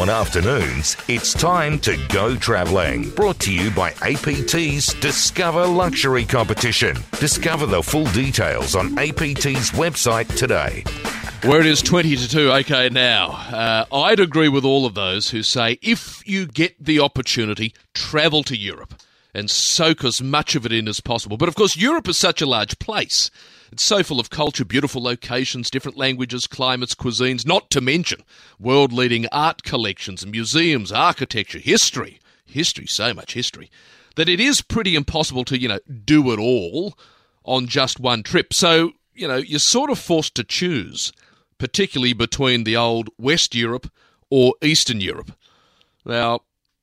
on afternoons, it's time to go travelling. Brought to you by APT's Discover Luxury Competition. Discover the full details on APT's website today. Where it is 20 to 2, okay now. I'd agree with all of those who say if you get the opportunity, travel to Europe and soak as much of it in as possible. But of course, Europe is such a large place. It's so full of culture, beautiful locations, different languages, climates, cuisines, not to mention world-leading art collections and museums, architecture, history, so much history, that it is pretty impossible to, do it all on just one trip. So, you're sort of forced to choose, particularly between the old West Europe or Eastern Europe. Now,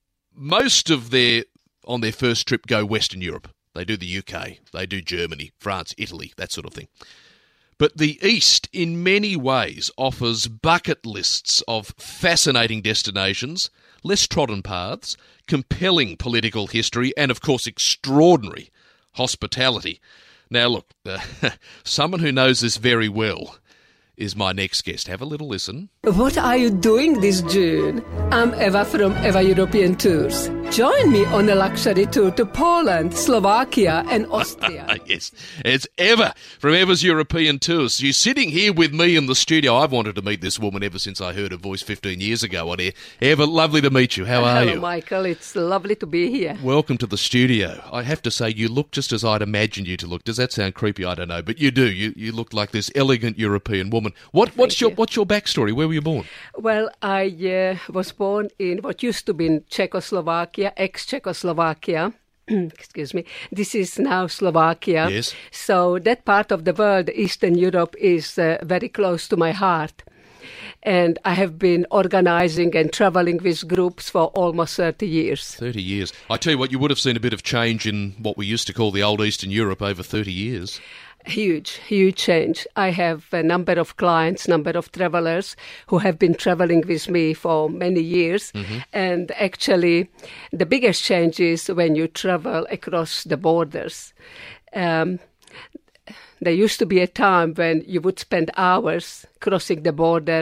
most of on their first trip go Western Europe. They do the UK, they do Germany, France, Italy, that sort of thing. But the East, in many ways, offers bucket lists of fascinating destinations, less trodden paths, compelling political history, and, of course, extraordinary hospitality. Now, look, someone who knows this very well is my next guest. Have a little listen. What are you doing this June? I'm Eva from Eva European Tours. Join me on a luxury tour to Poland, Slovakia and Austria. Yes, it's Eva from Eva's European Tours. She's sitting here with me in the studio. I've wanted to meet this woman ever since I heard her voice 15 years ago on air. Eva, lovely to meet you. How are you? Hello, Michael. It's lovely to be here. Welcome to the studio. I have to say, you look just as I'd imagined you to look. Does that sound creepy? I don't know. But you do. You look like this elegant European woman. What's your backstory? Where were you born? Well, I was born in what used to be in Czechoslovakia, ex-Czechoslovakia. Excuse me. This is now Slovakia. Yes. So that part of the world, Eastern Europe, is very close to my heart. And I have been organizing and traveling with groups for almost 30 years. 30 years. I tell you what, you would have seen a bit of change in what we used to call the old Eastern Europe over 30 years. Huge change. I have a number of clients, number of travelers who have been traveling with me for many years. Mm-hmm. And actually, the biggest change is when you travel across the borders. There used to be a time when you would spend hours crossing the border.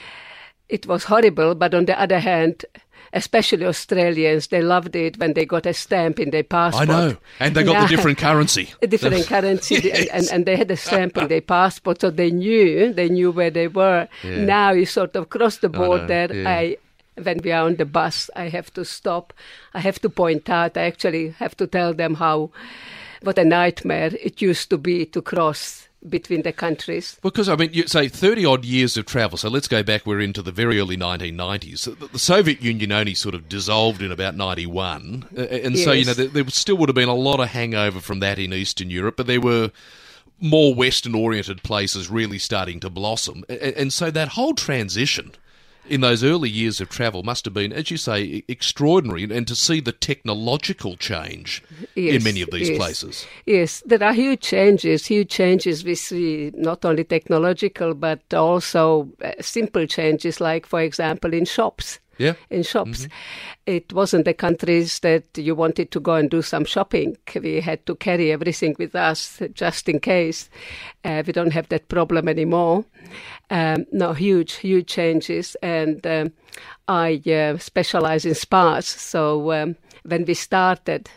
It was horrible, but on the other hand, especially Australians, they loved it when they got a stamp in their passport. I know, and they got the different currency. A different currency, yes. and they had a stamp in their passport, so they knew where they were. Yeah. Now you sort of cross the border. When we are on the bus, I have to stop. I have to point out. I actually have to tell them what a nightmare it used to be to cross between the countries. Because, you say 30-odd years of travel, so let's go back, we're into the very early 1990s. The Soviet Union only sort of dissolved in about 91, and yes. So, there still would have been a lot of hangover from that in Eastern Europe, but there were more Western-oriented places really starting to blossom. And so that whole transition in those early years of travel must have been, as you say, extraordinary, and to see the technological change in many of these places. Yes, there are huge changes we see, not only technological, but also simple changes, like, for example, in shops. Yeah. In shops. Mm-hmm. It wasn't the countries that you wanted to go and do some shopping. We had to carry everything with us just in case. We don't have that problem anymore. No, huge changes. And I specialize in spas. So when we started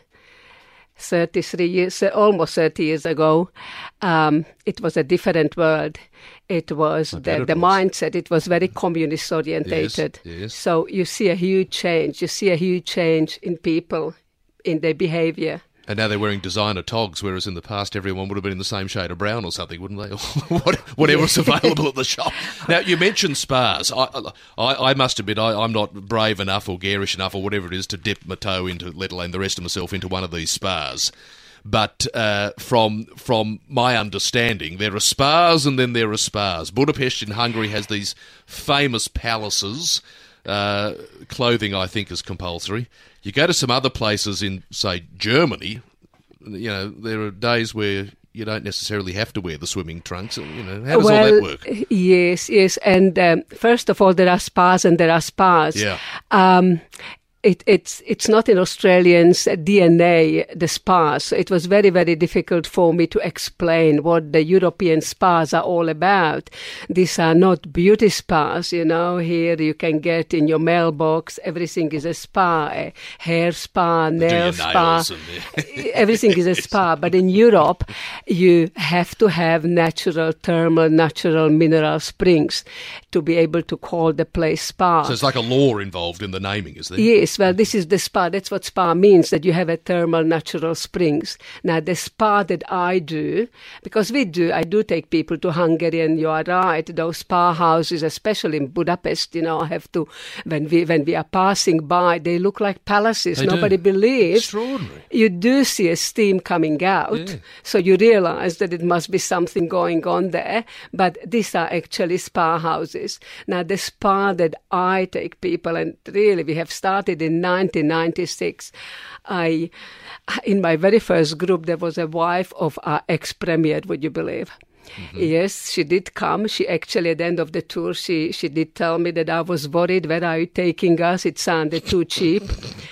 33 years, almost 30 years ago, it was a different world. It was the mindset. It was very communist orientated. Yes. So you see a huge change. You see a huge change in people, in their behaviour. And now they're wearing designer togs, whereas in the past everyone would have been in the same shade of brown or something, wouldn't they? Whatever's available at the shop. Now, you mentioned spas. I must admit, I'm not brave enough or garish enough or whatever it is to dip my toe into, let alone the rest of myself, into one of these spas. But from my understanding, there are spas and then there are spas. Budapest in Hungary has these famous palaces. Clothing, I think, is compulsory. You go to some other places in, say, Germany, there are days where you don't necessarily have to wear the swimming trunks. How does all that work? Yes. And first of all, there are spas and there are spas. Yeah. it's not in Australians' DNA, the spas. So it was very, very difficult for me to explain what the European spas are all about. These are not beauty spas, you know. Here you can get in your mailbox, everything is a spa, a hair spa, nail spa. Everything is a spa. But in Europe, you have to have natural thermal, natural mineral springs to be able to call the place spa. So it's like a law involved in the naming, is there? Yes, well, this is the spa. That's what spa means, that you have a thermal natural springs. Now, the spa that I do, because I do take people to Hungary, and you are right, those spa houses, especially in Budapest, you know, I have to, when we are passing by, they look like palaces. Nobody believes. Extraordinary. You do see a steam coming out, so you realize that it must be something going on there, but these are actually spa houses. Now, the spa that I take people, and really we have started in 1996, in my very first group, there was a wife of our ex-premier, would you believe? Mm-hmm. Yes, she did come. She actually, at the end of the tour, she did tell me that I was worried, where are you taking us? It sounded too cheap.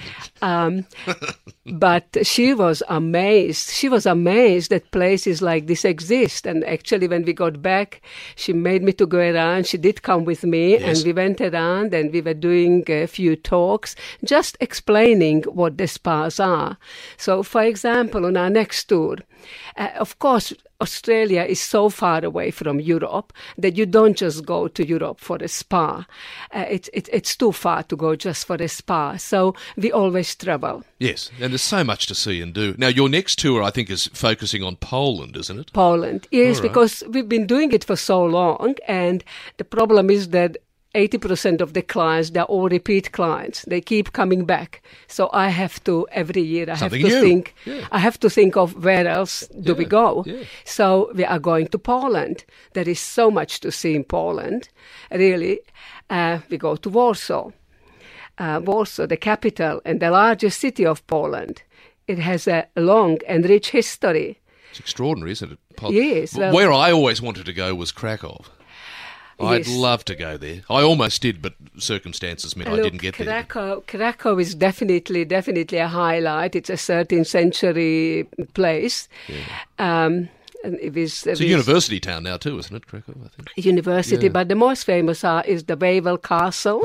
But she was amazed. She was amazed that places like this exist. And actually, when we got back, she made me to go around. She did come with me, and we went around and we were doing a few talks, just explaining what the spas are. So, for example, on our next tour, of course, Australia is so far away from Europe that you don't just go to Europe for a spa. It's too far to go just for a spa. So we always travel. Yes, and there's so much to see and do. Now, your next tour, I think, is focusing on Poland, isn't it? Poland, yes, because we've been doing it for so long, and the problem is that 80% of the clients, they're all repeat clients. They keep coming back. So I have to, every year, I have to think of where else do we go. Yeah. So we are going to Poland. There is so much to see in Poland. Really, we go to Warsaw. Warsaw, the capital and the largest city of Poland. It has a long and rich history. It's extraordinary, isn't it? Yes. Well, where I always wanted to go was Krakow. I'd love to go there. I almost did, but circumstances meant I didn't get there. Krakow is definitely a highlight. It's a 13th century place. Yeah. It's a university town now too, isn't it, Krakow? I think. University, but the most famous is the Wawel Castle.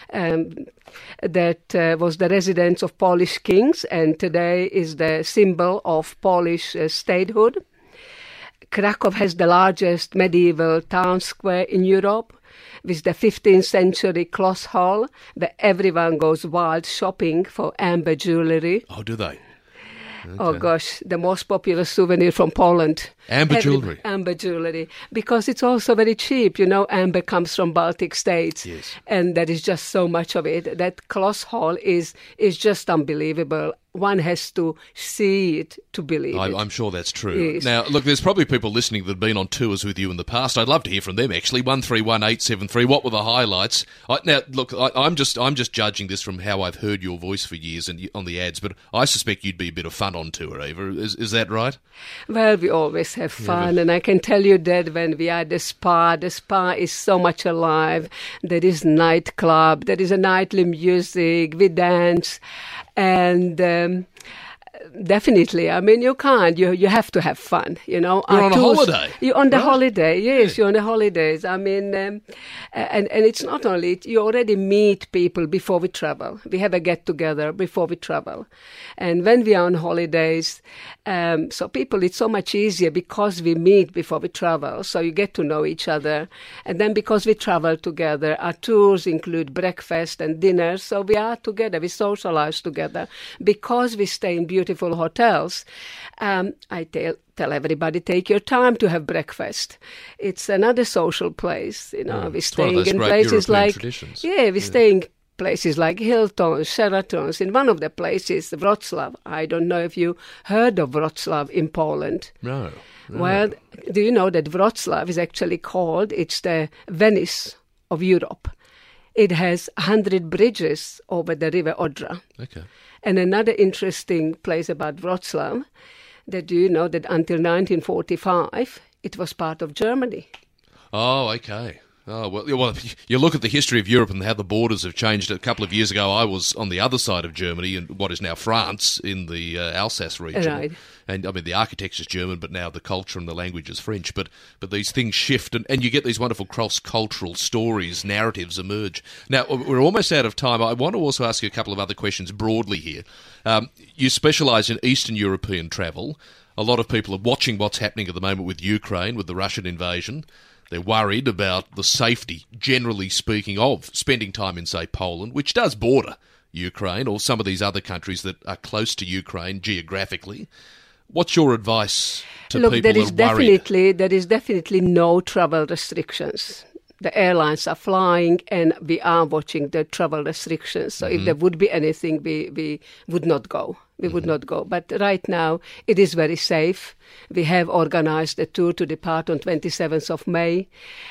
That was the residence of Polish kings, and today is the symbol of Polish statehood. Krakow has the largest medieval town square in Europe, with the 15th century Cloth Hall, where everyone goes wild shopping for amber jewellery. Oh, do they? Okay. Oh gosh, the most popular souvenir from Poland. Amber jewellery. Amber jewellery. Because it's also very cheap. You know, amber comes from Baltic states. Yes. And there is just so much of it. That Cloth Hall is just unbelievable. One has to see it to believe it. I'm sure that's true. Yes. Now, look, there's probably people listening that have been on tours with you in the past. I'd love to hear from them, actually. 131873. What were the highlights? Now, look, I'm just judging this from how I've heard your voice for years and on the ads, but I suspect you'd be a bit of fun on tour, Eva. Is that right? Well, we always have fun, and I can tell you that when we are at the spa is so much alive. There is nightclub, there is a nightly music, we dance. And definitely, I mean, you can't. You have to have fun, you know. You're on a holiday. You're on the holiday, yes. You're on the holidays. I mean, and it's not only, you already meet people before we travel. We have a get-together before we travel. And when we are on holidays, so people, it's so much easier because we meet before we travel. So you get to know each other. And then because we travel together, our tours include breakfast and dinner. So we are together, we socialize together. Because we stay in beautiful hotels, I tell everybody, take your time to have breakfast. It's another social place, you know. We're staying in places like staying places like Hilton, Sheratons. In one of the places, Wrocław. I don't know if you heard of Wrocław in Poland. No. Well, do you know that Wrocław is actually called? It's the Venice of Europe. It has 100 bridges over the river Odra. Okay. And another interesting place about Wrocław, that do you know that until 1945, it was part of Germany. Oh, okay. Oh, well, you look at the history of Europe and how the borders have changed. A couple of years ago, I was on the other side of Germany, in what is now France, in the Alsace region. Right. And, I mean, the architecture's German, but now the culture and the language is French. But these things shift, and you get these wonderful cross-cultural stories, narratives emerge. Now, we're almost out of time. I want to also ask you a couple of other questions broadly here. You specialise in Eastern European travel. A lot of people are watching what's happening at the moment with Ukraine, with the Russian invasion. They're worried about the safety, generally speaking, of spending time in, say, Poland, which does border Ukraine, or some of these other countries that are close to Ukraine geographically. What's your advice to people who are worried? There is definitely no travel restrictions. The airlines are flying, and we are watching the travel restrictions. So if there would be anything, we would not go. We would not go. But right now, it is very safe. We have organized a tour to depart on 27th of May.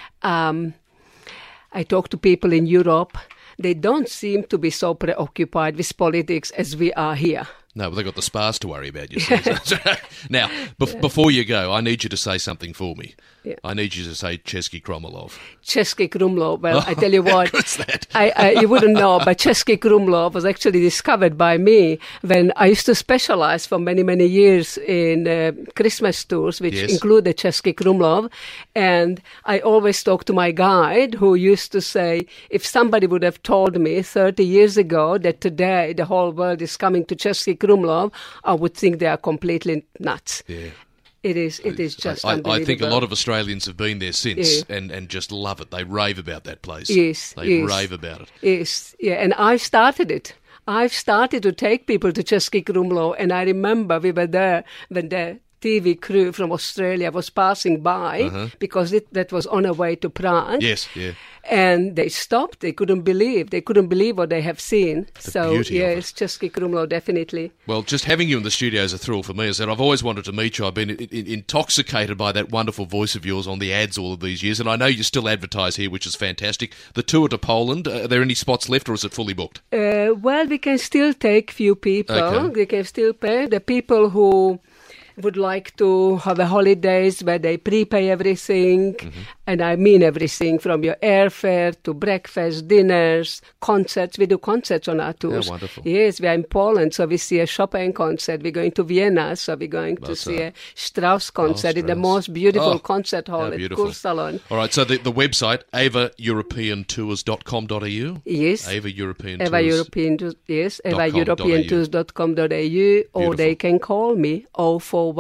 I talk to people in Europe. They don't seem to be so preoccupied with politics as we are here. No, but they've got the spas to worry about, you see. Now, before you go, I need you to say something for me. Yeah. I need you to say Český Krumlov. Český Krumlov. Well, I tell you what. What's that? You wouldn't know, but Český Krumlov was actually discovered by me when I used to specialize for many, many years in Christmas tours, which included Český Krumlov. And I always talk to my guide, who used to say, if somebody would have told me 30 years ago that today the whole world is coming to Český Krumlov, I would think they are completely nuts. Yeah. It is just unbelievable. I think a lot of Australians have been there since and just love it. They rave about that place. Yes. They rave about it. Yes. Yeah, and I've started it. I've started to take people to Český Krumlov, and I remember we were there when the TV crew from Australia was passing by because that was on our way to Prague. Yes, yeah. And they stopped. They couldn't believe what they have seen. Yes, Český Krumlov, definitely. Well, just having you in the studio is a thrill for me. As I said, I've always wanted to meet you. I've been intoxicated by that wonderful voice of yours on the ads all of these years, and I know you still advertise here, which is fantastic. The tour to Poland, are there any spots left, or is it fully booked? Well, we can still take few people. Okay. We can still pay. The people who would like to have a holidays where they prepay everything, and I mean everything from your airfare to breakfast, dinners, concerts. We do concerts on our tours. Yeah, wonderful. Yes, we are in Poland, so we see a Chopin concert. We're going to Vienna, so we're going to see a Strauss concert in the most beautiful concert hall at Kursalon. All right, so the website, evaeuropeantours.com.au? Yes. Eva European Tours. Yes, evaeuropeantours.com.au, or they can call me 0419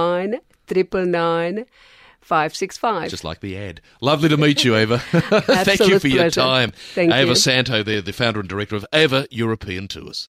999 565. Just like the ad. Lovely to meet you, Eva. Thank you for your time. Thank Eva you. Santo there, the founder and director of Eva European Tours.